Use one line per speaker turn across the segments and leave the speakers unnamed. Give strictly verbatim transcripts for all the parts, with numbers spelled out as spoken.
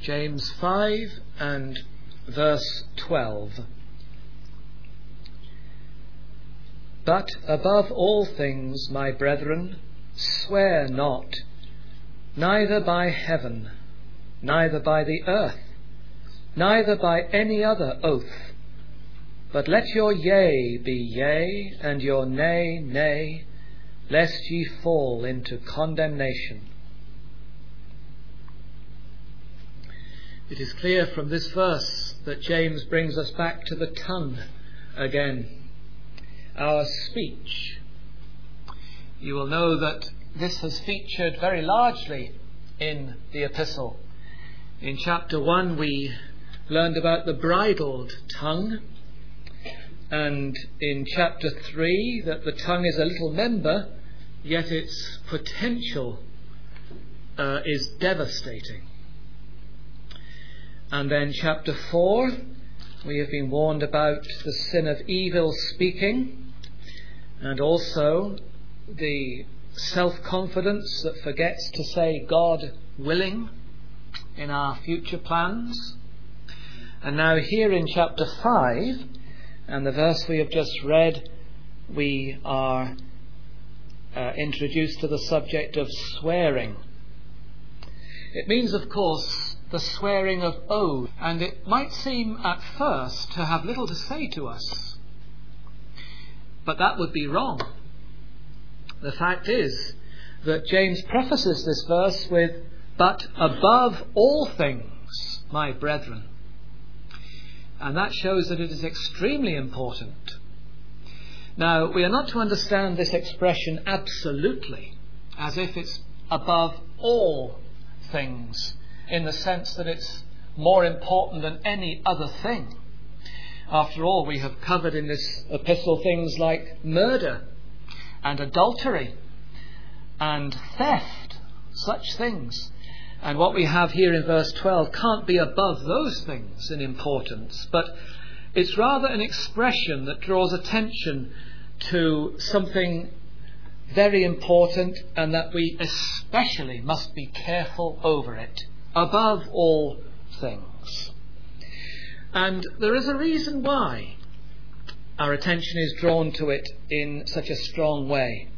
James five and verse twelve. But above all things, my brethren, swear not, neither by heaven, neither by the earth, neither by any other oath, but let your yea be yea, and your nay, nay, lest ye fall into condemnation. It is clear from this verse that James brings us back to the tongue again, our speech. You will know that this has featured very largely in the epistle. In chapter one we learned about the bridled tongue, and in chapter three that the tongue is a little member, yet its potential uh, is devastating. And then chapter four, we have been warned about the sin of evil speaking, and also the self-confidence that forgets to say God willing in our future plans. And now here in chapter five, and the verse we have just read, we are uh, introduced to the subject of swearing. It means, of course, the swearing of oath, and it might seem at first to have little to say to us. But that would be wrong. The fact is that James prefaces this verse with, but above all things, my brethren. And that shows that it is extremely important. Now, we are not to understand this expression absolutely, as if it's above all things, in the sense that it's more important than any other thing. After all, we have covered in this epistle things like murder and adultery and theft, such things. And what we have here in verse twelve can't be above those things in importance, but it's rather an expression that draws attention to something very important, and that we especially must be careful over it, above all things. And there is a reason why our attention is drawn to it in such a strong way.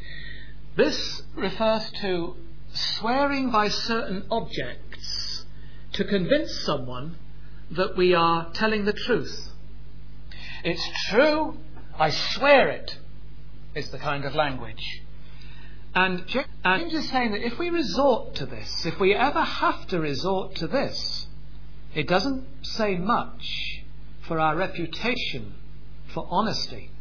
This refers to swearing by certain objects to convince someone that we are telling the truth. It's true, I swear it, is the kind of language. And James is saying that if we resort to this, if we ever have to resort to this, it doesn't say much for our reputation for honesty.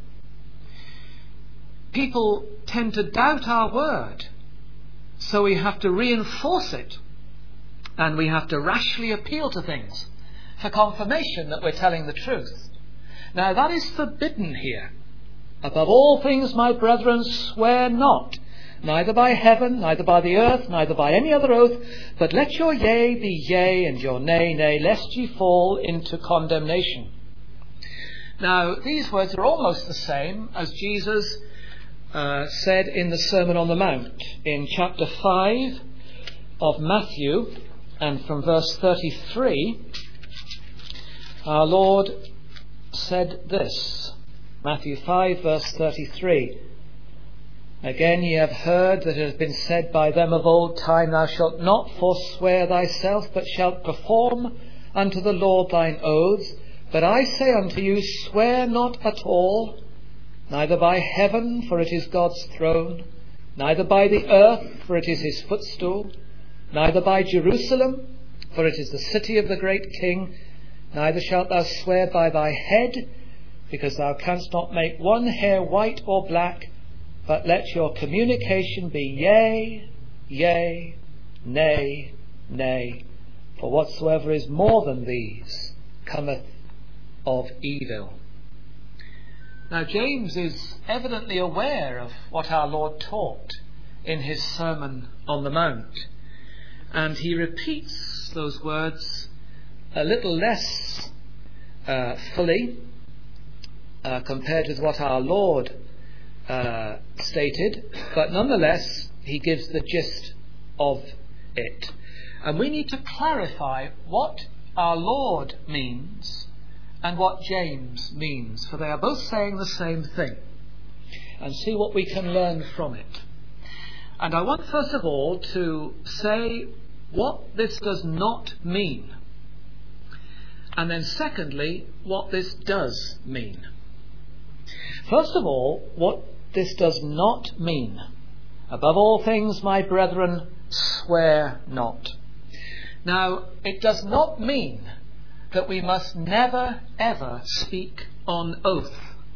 People tend to doubt our word, so we have to reinforce it, and we have to rashly appeal to things for confirmation that we're telling the truth. Now that is forbidden here. Above all things, my brethren, swear not, neither by heaven, neither by the earth, neither by any other oath, but let your yea be yea, and your nay, nay, lest ye fall into condemnation. Now, these words are almost the same as Jesus uh, said in the Sermon on the Mount in chapter five of Matthew, and from verse thirty-three, our Lord said this. Matthew five, verse thirty-three. Again, ye have heard that it has been said by them of old time, thou shalt not forswear thyself, but shalt perform unto the Lord thine oaths. But I say unto you, swear not at all, neither by heaven, for it is God's throne, neither by the earth, for it is his footstool, neither by Jerusalem, for it is the city of the great King, neither shalt thou swear by thy head, because thou canst not make one hair white or black, but let your communication be yea, yea, nay, nay, for whatsoever is more than these cometh of evil. Now James is evidently aware of what our Lord taught in his Sermon on the Mount, and he repeats those words a little less uh, fully uh, compared with what our Lord uh, stated, but nonetheless he gives the gist of it. And we need to clarify what our Lord means and what James means, for they are both saying the same thing, and see what we can learn from it. And I want first of all to say what this does not mean, and then secondly what this does mean. First of all, what this does not mean. Above all things, my brethren, swear not. Now, it does not mean that we must never ever speak on oath.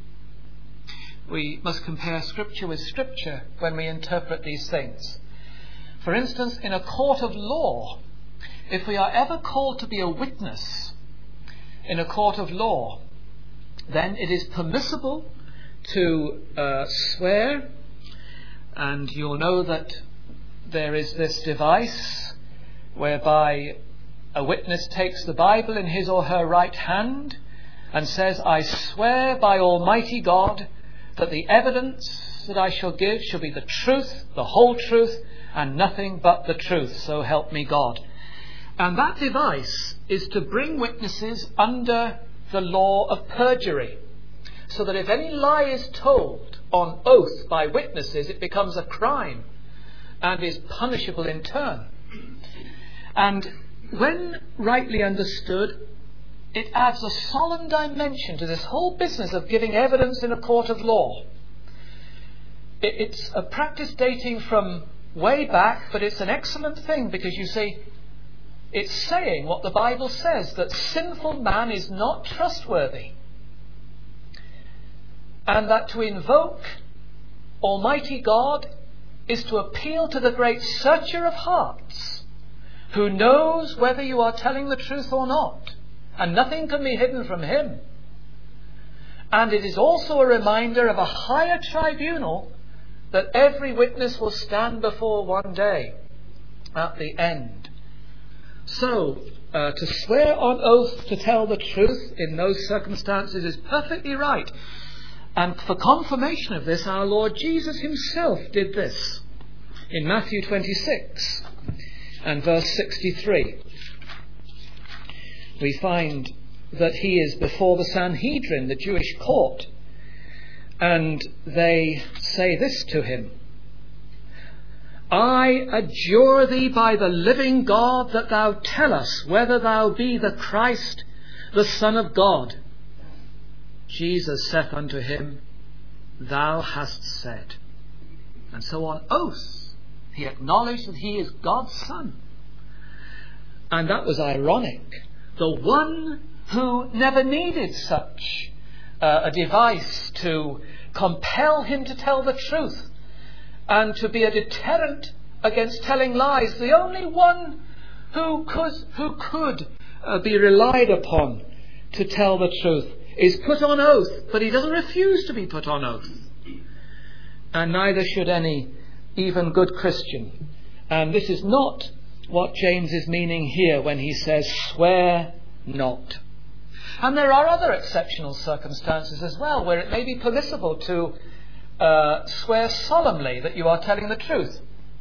We must compare Scripture with Scripture when we interpret these things. For instance, in a court of law, if we are ever called to be a witness in a court of law, then it is permissible to uh, swear, and you'll know that there is this device whereby a witness takes the Bible in his or her right hand and says, I swear by Almighty God that the evidence that I shall give shall be the truth, the whole truth, and nothing but the truth, so help me God. And that device is to bring witnesses under the law of perjury, so that if any lie is told on oath by witnesses, it becomes a crime and is punishable in turn. And when rightly understood, it adds a solemn dimension to this whole business of giving evidence in a court of law. It's a practice dating from way back, but it's an excellent thing, because you see, it's saying what the Bible says, that sinful man is not trustworthy, and that to invoke Almighty God is to appeal to the great searcher of hearts, who knows whether you are telling the truth or not, and nothing can be hidden from him. And it is also a reminder of a higher tribunal that every witness will stand before one day at the end. So, uh, to swear on oath to tell the truth in those circumstances is perfectly right. And for confirmation of this, our Lord Jesus himself did this in Matthew twenty-six and verse sixty-three. We find that he is before the Sanhedrin, the Jewish court, and they say this to him: I adjure thee by the living God that thou tell us whether thou be the Christ, the Son of God. Jesus saith unto him, Thou hast said. And so on oath he acknowledged that he is God's Son. And that was ironic. The one who never needed such uh, a device to compel him to tell the truth and to be a deterrent against telling lies, the only one who could, who could uh, be relied upon to tell the truth, is put on oath, but he doesn't refuse to be put on oath. And neither should any even good Christian. And this is not what James is meaning here when he says, swear not. And there are other exceptional circumstances as well, where it may be permissible to uh, swear solemnly that you are telling the truth.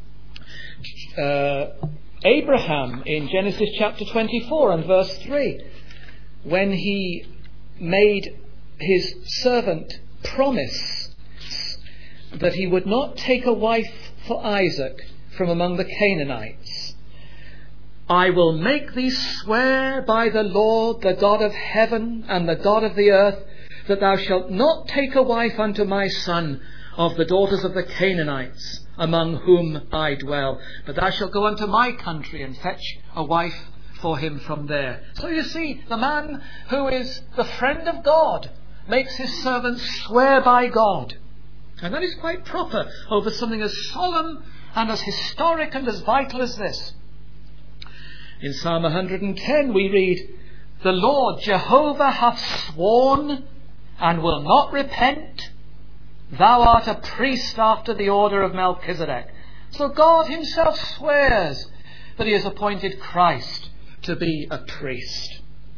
Uh, Abraham in Genesis chapter twenty-four and verse three, when he made his servant promise that he would not take a wife for Isaac from among the Canaanites. I will make thee swear by the Lord, the God of heaven and the God of the earth, that thou shalt not take a wife unto my son of the daughters of the Canaanites, among whom I dwell, but thou shalt go unto my country and fetch a wife for him from there. So you see, the man who is the friend of God makes his servant swear by God. And that is quite proper over something as solemn and as historic and as vital as this. In Psalm one hundred ten we read, The Lord Jehovah hath sworn and will not repent. Thou art a priest after the order of Melchizedek. So God himself swears that he has appointed Christ to be a priest.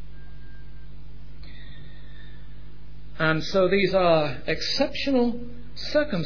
And so these are exceptional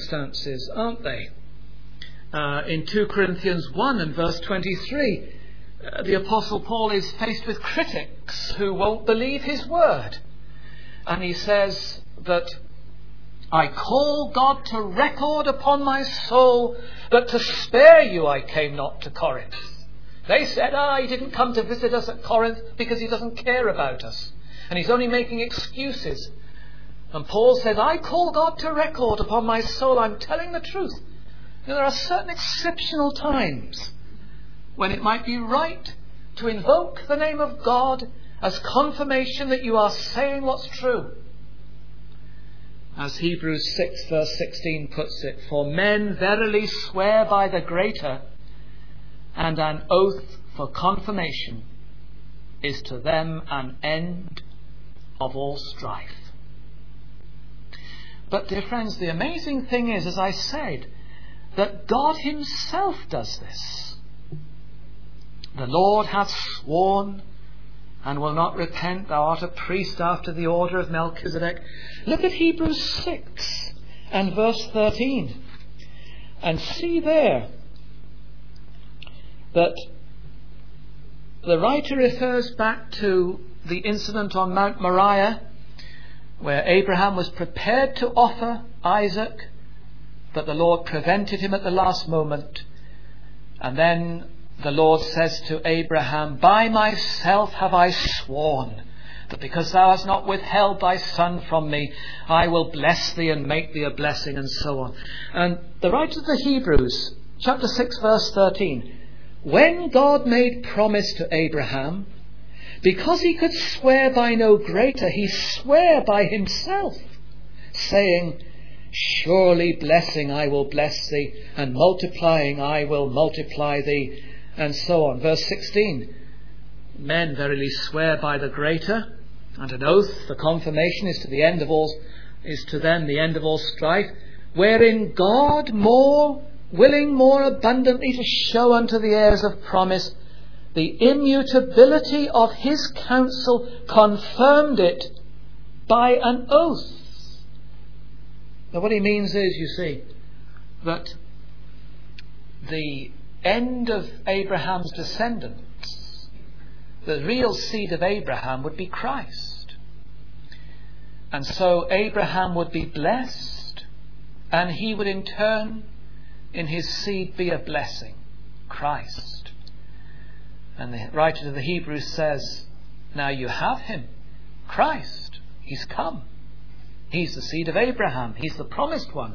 circumstances, aren't they? Uh, in two Corinthians one and verse twenty-three, uh, the Apostle Paul is faced with critics who won't believe his word. And he says that, I call God to record upon my soul that to spare you I came not to Corinth. They said, ah, he didn't come to visit us at Corinth because he doesn't care about us. And he's only making excuses. And Paul says, I call God to record upon my soul, I'm telling the truth. Now, there are certain exceptional times when it might be right to invoke the name of God as confirmation that you are saying what's true. As Hebrews six verse sixteen puts it, for men verily swear by the greater, and an oath for confirmation is to them an end of all strife. But, dear friends, the amazing thing is, as I said, that God himself does this. The Lord hath sworn and will not repent, thou art a priest after the order of Melchizedek. Look at Hebrews six and verse thirteen and see there that the writer refers back to the incident on Mount Moriah, where Abraham was prepared to offer Isaac, but the Lord prevented him at the last moment. And then the Lord says to Abraham, by myself have I sworn, that because thou hast not withheld thy son from me, I will bless thee and make thee a blessing, and so on. And the writer of the Hebrews, chapter six, verse thirteen, when God made promise to Abraham, because he could swear by no greater, he sware by himself, saying, surely blessing I will bless thee, and multiplying I will multiply thee, and so on. Verse sixteen, men verily swear by the greater, and an oath, the confirmation, is to the end of all, is to them the end of all strife, wherein God more willing more abundantly to show unto the heirs of promise the immutability of his counsel, confirmed it by an oath. Now what he means is, you see, that the end of Abraham's descendants, the real seed of Abraham, would be Christ. And so Abraham would be blessed, and he would in turn, in his seed, be a blessing, Christ. And the writer of the Hebrews says, now you have him, Christ. He's come. He's the seed of Abraham. He's the promised one.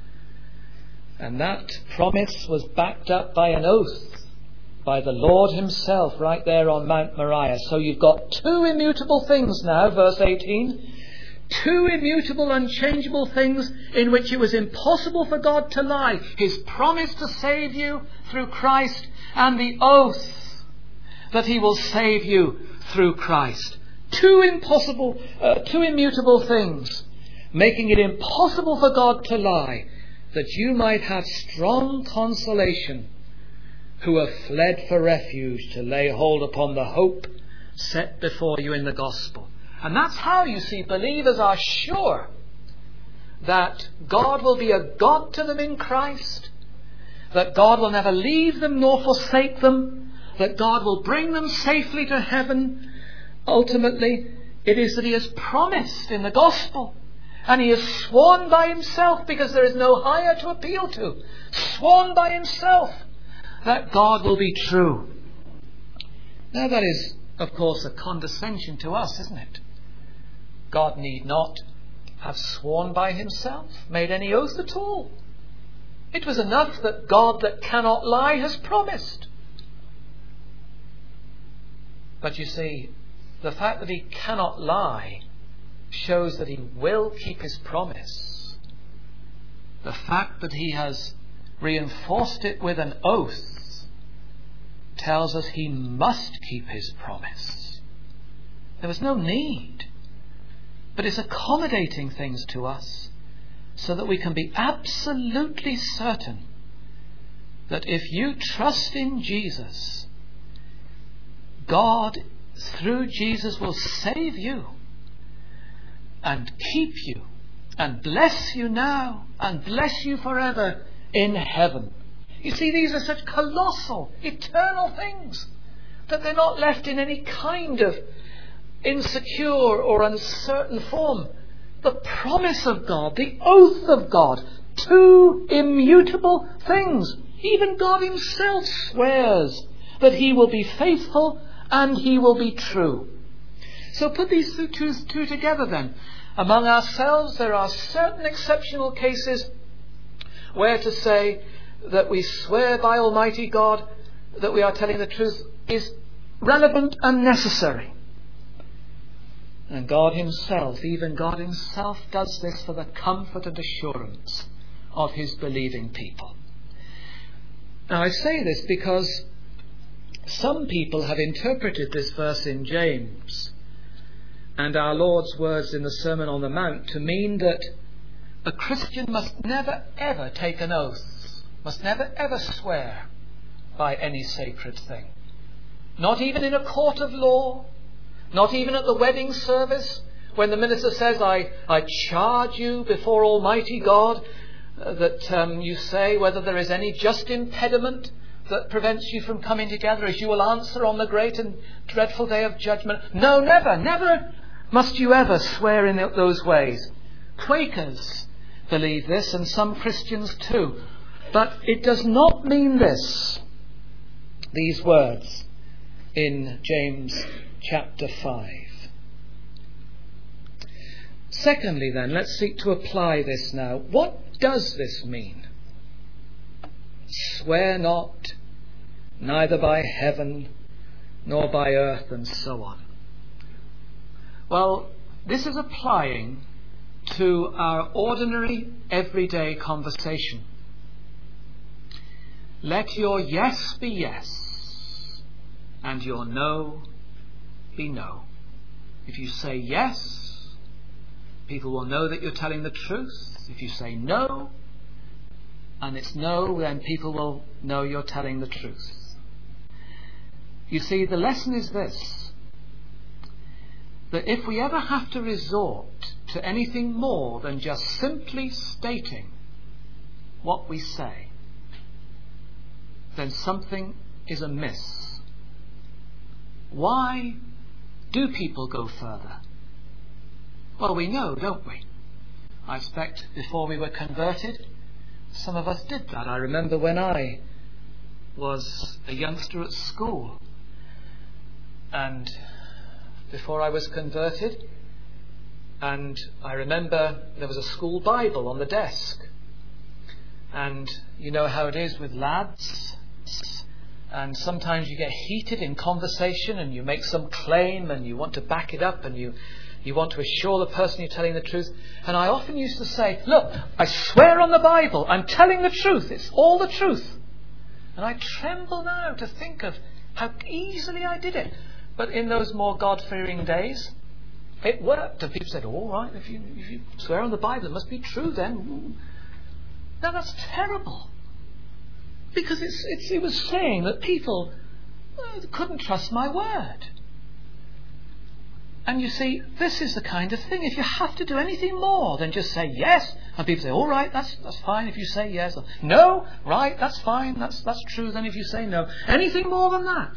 And that promise was backed up by an oath by the Lord himself right there on Mount Moriah. So you've got two immutable things now, verse eighteen. Two immutable, unchangeable things in which it was impossible for God to lie. His promise to save you through Christ, and the oath that he will save you through Christ. Two impossible, uh, two immutable things, making it impossible for God to lie, that you might have strong consolation, who have fled for refuge to lay hold upon the hope set before you in the gospel. And that's how, you see, believers are sure that God will be a God to them in Christ, that God will never leave them nor forsake them, that God will bring them safely to heaven. Ultimately, it is that he has promised in the gospel, and he has sworn by himself, because there is no higher to appeal to, sworn by himself that God will be true. Now that is, of course, a condescension to us, isn't it? God need not have sworn by himself, made any oath at all. It was enough that God that cannot lie has promised. But you see, the fact that he cannot lie shows that he will keep his promise. The fact that he has reinforced it with an oath tells us he must keep his promise. There was no need, but it's accommodating things to us so that we can be absolutely certain that if you trust in Jesus, God through Jesus will save you and keep you and bless you now and bless you forever in heaven. You see, these are such colossal, eternal things that they're not left in any kind of insecure or uncertain form. The promise of God, the oath of God, two immutable things. Even God himself swears that he will be faithful and he will be true. So put these two, two, two together then. Among ourselves there are certain exceptional cases where to say that we swear by Almighty God that we are telling the truth is relevant and necessary. And God himself, even God himself, does this for the comfort and assurance of his believing people. Now I say this because some people have interpreted this verse in James and our Lord's words in the Sermon on the Mount to mean that a Christian must never ever take an oath, must never ever swear by any sacred thing. Not even in a court of law, not even at the wedding service, when the minister says, I, I charge you before Almighty God, uh, that um, you say whether there is any just impediment that prevents you from coming together, as you will answer on the great and dreadful day of judgment. No, never, never must you ever swear in those ways. Quakers believe this, and some Christians too. But it does not mean this, these words in James chapter five. Secondly then, let's seek to apply this now. What does this mean? Swear not, neither by heaven, nor by earth, and so on. Well, this is applying to our ordinary, everyday conversation. Let your yes be yes, and your no be no. If you say yes, people will know that you're telling the truth. If you say no, and it's no, then people will know you're telling the truth. You see, the lesson is this, that if we ever have to resort to anything more than just simply stating what we say, then something is amiss. Why do people go further? Well, we know, don't we? I expect before we were converted, some of us did that. I remember when I was a youngster at school, and before I was converted, and I remember there was a school Bible on the desk, and you know how it is with lads, and sometimes you get heated in conversation and you make some claim and you want to back it up and you you want to assure the person you're telling the truth. And I often used to say, look, I swear on the Bible, I'm telling the truth, it's all the truth. And I tremble now to think of how easily I did it. But in those more God-fearing days, it worked. And people said, all right, if you, if you swear on the Bible, it must be true then. Now that's terrible. Because it's, it's, it was saying that people uh, couldn't trust my word. And you see, this is the kind of thing. If you have to do anything more than just say yes, and people say, all right, that's that's fine if you say yes. Or, no, right, that's fine, that's that's true then if you say no. Anything more than that.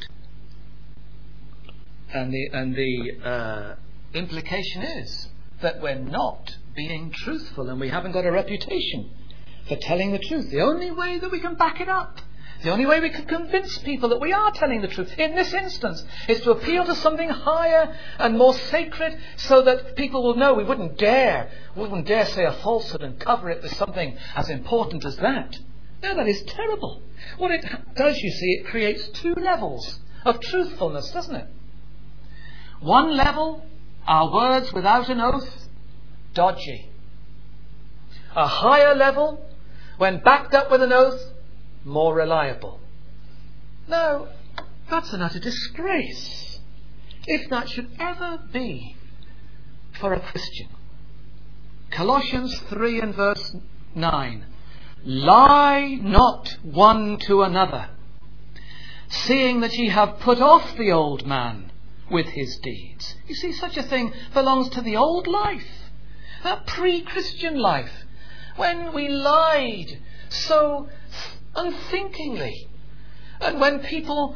And the and the uh, implication is that we're not being truthful and we haven't got a reputation for telling the truth. The only way that we can back it up, the only way we can convince people that we are telling the truth in this instance is to appeal to something higher and more sacred so that people will know we wouldn't dare, we wouldn't dare say a falsehood and cover it with something as important as that. No, that is terrible. What it does, you see, it creates two levels of truthfulness, doesn't it? One level, our words without an oath, dodgy. A higher level, when backed up with an oath, more reliable. Now, that's an utter disgrace, if that should ever be for a Christian. Colossians three and verse nine. Lie not one to another, seeing that ye have put off the old man with his deeds. You see, such a thing belongs to the old life, that pre-Christian life, when we lied so unthinkingly, and when people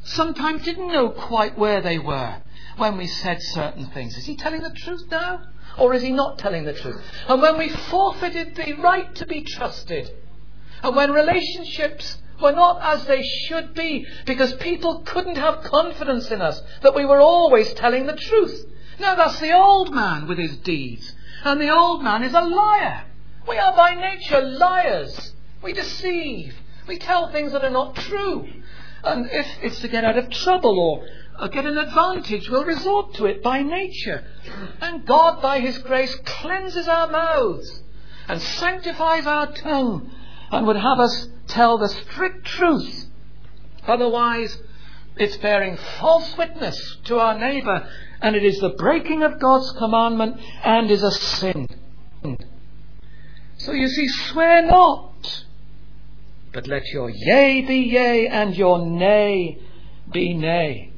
sometimes didn't know quite where they were when we said certain things. Is he telling the truth now? Or is he not telling the truth? And when we forfeited the right to be trusted, and when relationships were not as they should be, because people couldn't have confidence in us that we were always telling the truth. Now that's the old man with his deeds. And the old man is a liar. We are by nature liars. We deceive. We tell things that are not true. And if it's to get out of trouble or, or get an advantage, we'll resort to it by nature. And God, by his grace, cleanses our mouths and sanctifies our tongue and would have us tell the strict truth. Otherwise, it's bearing false witness to our neighbour, and it is the breaking of God's commandment and is a sin. So you see, swear not, but let your yea be yea and your nay be nay.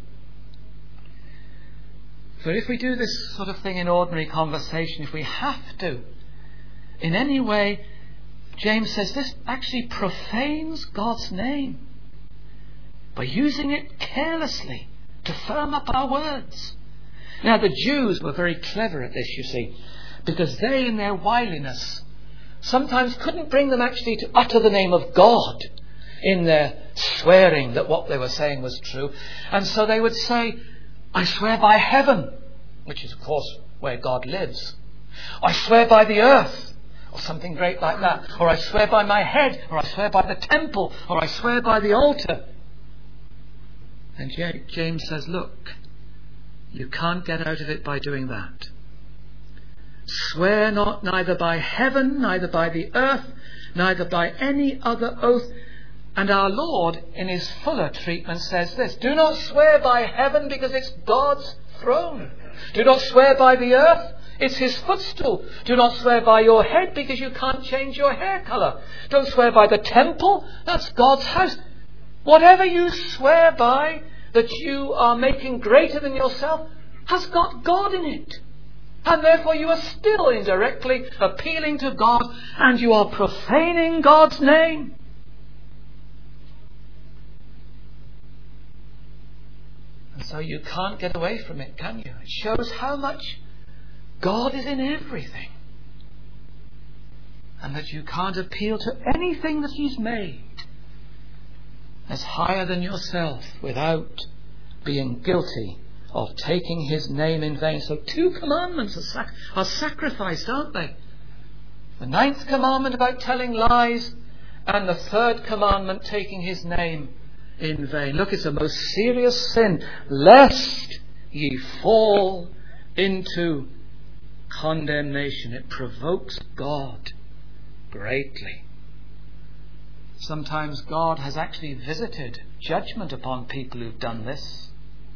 For if we do this sort of thing in ordinary conversation, if we have to, in any way, James says this actually profanes God's name by using it carelessly to firm up our words. Now the Jews were very clever at this, you see, because they in their wiliness sometimes couldn't bring them actually to utter the name of God in their swearing that what they were saying was true. And so they would say, I swear by heaven, which is of course where God lives. I swear by the earth, or something great like that. Or I swear by my head, or I swear by the temple, or I swear by the altar. And James says, look, you can't get out of it by doing that. Swear not neither by heaven, neither by the earth, neither by any other oath. And our Lord, in his fuller treatment, says this: do not swear by heaven, because it's God's throne. Do not swear by the earth, it's his footstool. Do not swear by your head, because you can't change your hair colour. Don't swear by the temple, that's God's house. Whatever you swear by that you are making greater than yourself has got God in it. And therefore you are still indirectly appealing to God, and you are profaning God's name. And so you can't get away from it, can you? It shows how much God is in everything. And that you can't appeal to anything that he's made as higher than yourself without being guilty of taking his name in vain. So two commandments are, sac- are sacrificed, aren't they? The ninth commandment about telling lies, and the third commandment, taking his name in vain. Look, it's a most serious sin, lest ye fall into condemnation. It provokes God greatly. Sometimes God has actually visited judgment upon people who've done this.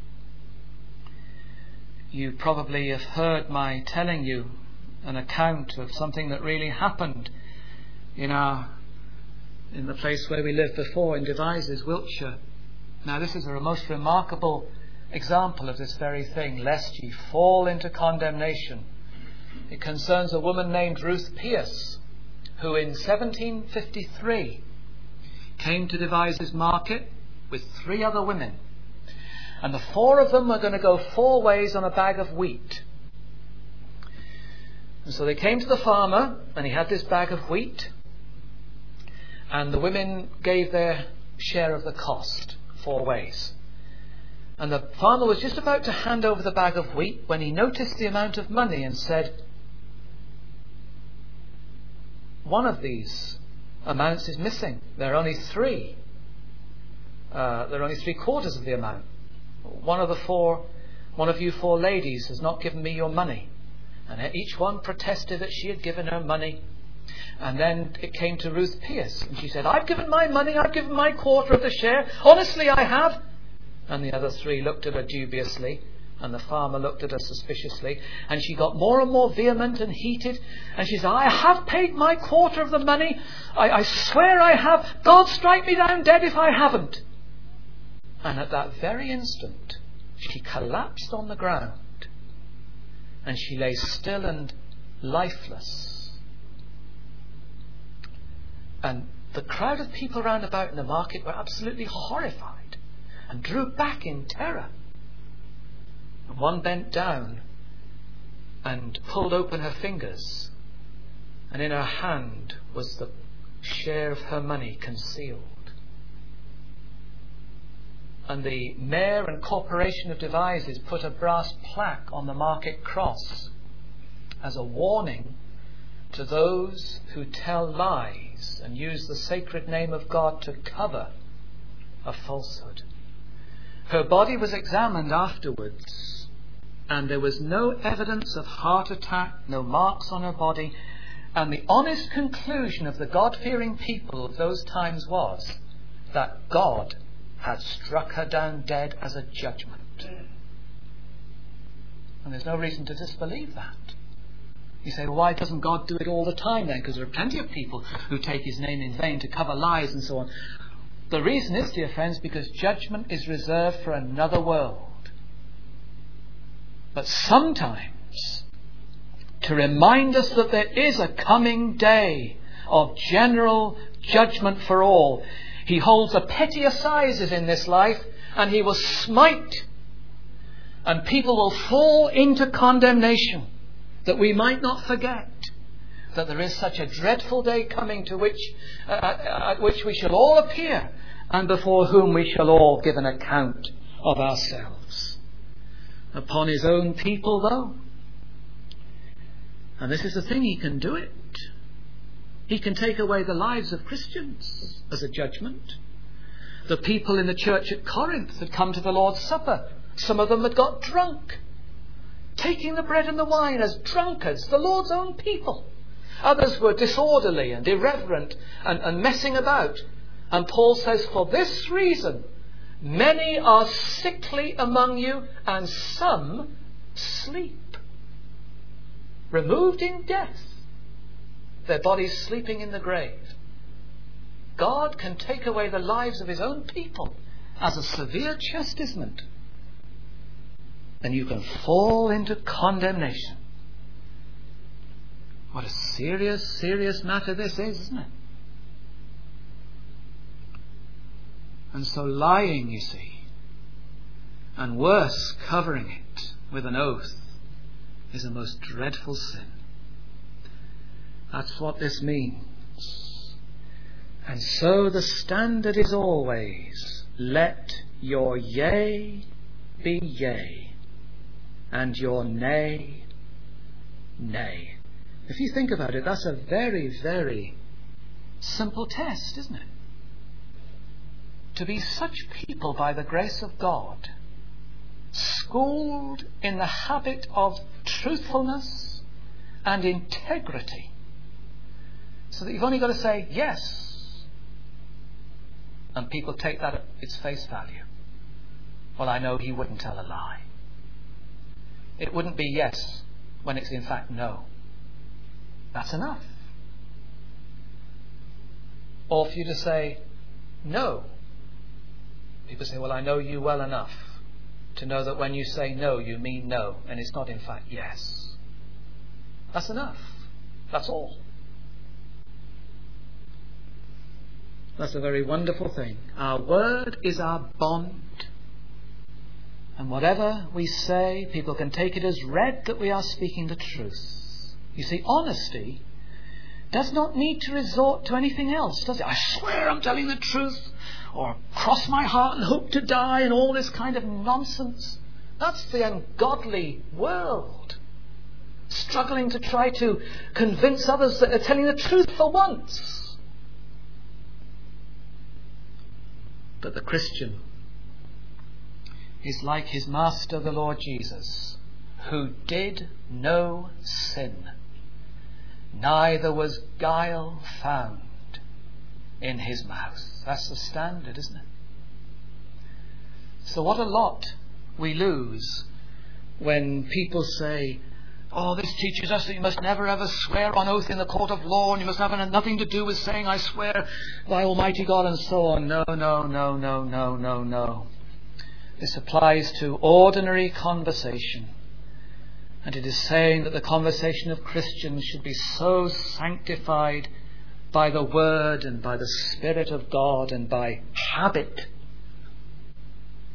You probably have heard my telling you an account of something that really happened in our in the place where we lived before, in Devizes, Wiltshire. Now this is a most remarkable example of this very thing, lest ye fall into condemnation. It concerns a woman named Ruth Pierce, who in seventeen fifty-three came to Devizes Market with three other women. And the four of them were going to go four ways on a bag of wheat. And so they came to the farmer, and he had this bag of wheat. And the women gave their share of the cost, four ways. And the farmer was just about to hand over the bag of wheat when he noticed the amount of money and said, one of these amounts is missing. There are only three. Uh, there are only three quarters of the amount. One of the four, one of you four ladies has not given me your money. And each one protested that she had given her money. And then it came to Ruth Pierce, and she said, I've given my money, I've given my quarter of the share. Honestly, I have. And the other three looked at her dubiously, and the farmer looked at her suspiciously, and she got more and more vehement and heated, and she said, I have paid my quarter of the money. I, I swear I have. God strike me down dead if I haven't. And at that very instant, she collapsed on the ground, and she lay still and lifeless. And the crowd of people round about in the market were absolutely horrified. and drew back in terror. And one bent down and pulled open her fingers, and in her hand was the share of her money concealed. And the mayor and corporation of Devizes put a brass plaque on the market cross as a warning to those who tell lies and use the sacred name of God to cover a falsehood. Her body was examined afterwards, and there was no evidence of heart attack, no marks on her body, and the honest conclusion of the God-fearing people of those times was that God had struck her down dead as a judgment. And there's no reason to disbelieve that. You say, well, why doesn't God do it all the time then? Because there are plenty of people who take his name in vain to cover lies and so on. The reason is, dear friends, because judgment is reserved for another world. But sometimes, to remind us that there is a coming day of general judgment for all, he holds the petty assizes in this life, and he will smite, and people will fall into condemnation, that we might not forget that there is such a dreadful day coming to which uh, at which we shall all appear, and before whom we shall all give an account of ourselves. Upon his own people, though, and this is the thing, he can do it. He can take away the lives of Christians as a judgment. The people in the church at Corinth had come to the Lord's Supper. Some of them had got drunk, taking the bread and the wine as drunkards, the Lord's own people. Others were disorderly and irreverent and, and messing about. And Paul says, for this reason, many are sickly among you, and some sleep, removed in death, their bodies sleeping in the grave. God can take away the lives of his own people as a severe chastisement, and you can fall into condemnation. What a serious, serious matter this is, isn't it? And so lying, you see, and worse, covering it with an oath, is a most dreadful sin. That's what this means. And so the standard is always, let your yea be yea, and your nay, nay. If you think about it, that's a very, very simple test, isn't it? To be such people, by the grace of God, schooled in the habit of truthfulness and integrity, so that you've only got to say yes, and people take that at its face value. Well, I know he wouldn't tell a lie. It wouldn't be yes when it's in fact no. That's enough. Or for you to say no, people say, well, I know you well enough to know that when you say no, you mean no, and it's not in fact yes. That's enough. That's all. That's a very wonderful thing. Our word is our bond. And whatever we say, people can take it as read that we are speaking the truth. You see, honesty does not need to resort to anything else, does it? I swear I'm telling the truth, or cross my heart and hope to die, and all this kind of nonsense. That's the ungodly world, struggling to try to convince others that they're telling the truth for once. But the Christian is like his master, the Lord Jesus, who did no sin, neither was guile found in his mouth. That's the standard, isn't it? So what a lot we lose when people say, oh, this teaches us that you must never ever swear on oath in the court of law, and you must have nothing to do with saying I swear by Almighty God and so on. No, no, no, no, no, no, no. This applies to ordinary conversation. And it is saying that the conversation of Christians should be so sanctified by the Word and by the Spirit of God and by habit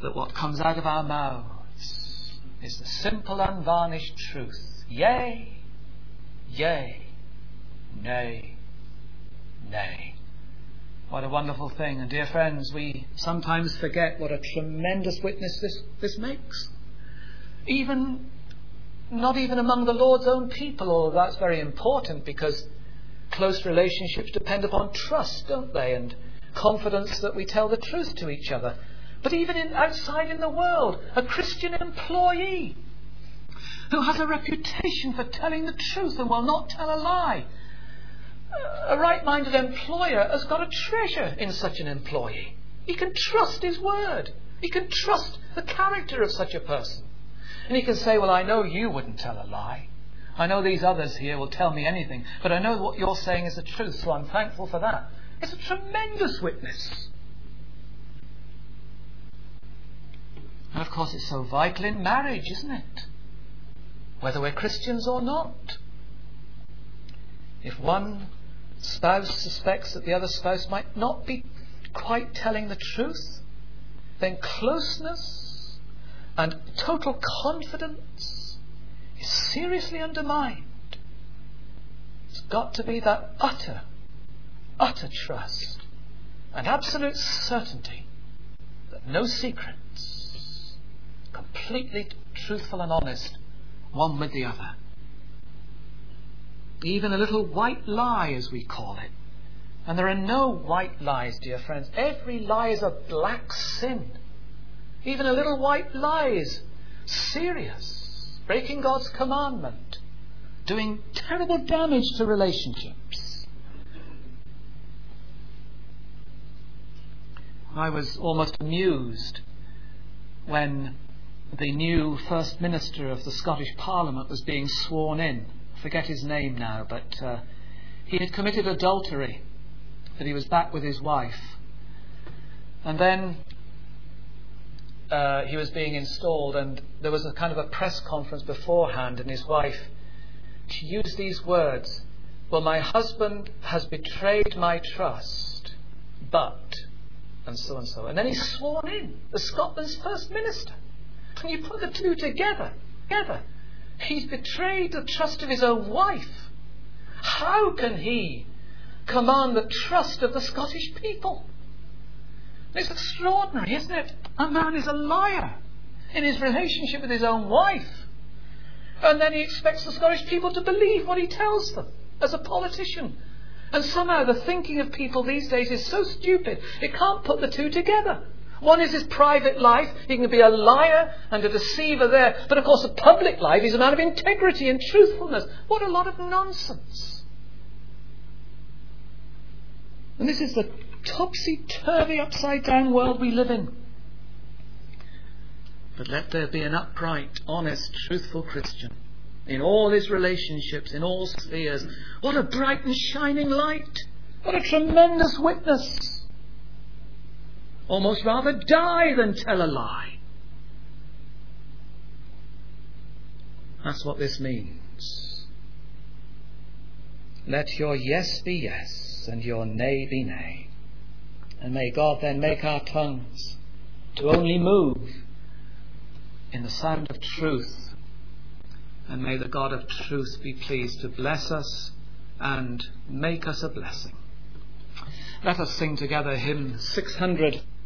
that what comes out of our mouths is the simple, unvarnished truth. Yea, yea, nay, nay. What a wonderful thing. And dear friends, we sometimes forget what a tremendous witness this, this makes. Even, not even among the Lord's own people, although that's very important, because close relationships depend upon trust, don't they? And confidence that we tell the truth to each other. But even in, outside in the world, a Christian employee who has a reputation for telling the truth and will not tell a lie. A right-minded employer has got a treasure in such an employee. He can trust his word. He can trust the character of such a person. And he can say, well, I know you wouldn't tell a lie. I know these others here will tell me anything, but I know what you're saying is the truth, so I'm thankful for that. It's a tremendous witness. And of course it's so vital in marriage, isn't it? Whether we're Christians or not. If one spouse suspects that the other spouse might not be quite telling the truth, then closeness and total confidence is seriously undermined. It's got to be that utter, utter trust and absolute certainty that no secrets, completely truthful and honest, one with the other. Even a little white lie, as we call it. And there are no white lies, dear friends. Every lie is a black sin. Even a little white lie is serious, breaking God's commandment, doing terrible damage to relationships. I was almost amused when the new First Minister of the Scottish Parliament was being sworn in. I forget his name now, but uh, he had committed adultery, that he was back with his wife. And then uh, he was being installed, and there was a kind of a press conference beforehand, and his wife, she used these words, well, my husband has betrayed my trust, but, and so and so. And then he's sworn in as Scotland's First Minister. And you put the two together, together. He's betrayed the trust of his own wife. How can he command the trust of the Scottish people? It's extraordinary, isn't it? A man is a liar in his relationship with his own wife. And then he expects the Scottish people to believe what he tells them as a politician. And somehow the thinking of people these days is so stupid, it can't put the two together. One is his private life. He can be a liar and a deceiver there. But of course, the public life, he's a man of integrity and truthfulness. What a lot of nonsense. And this is the topsy-turvy, upside-down world we live in. But let there be an upright, honest, truthful Christian in all his relationships, in all spheres. What a bright and shining light. What a tremendous witness. Almost rather die than tell a lie. That's what this means. Let your yes be yes and your nay be nay. And may God then make our tongues to only move in the sound of truth. And may the God of truth be pleased to bless us and make us a blessing. Let us sing together hymn six hundred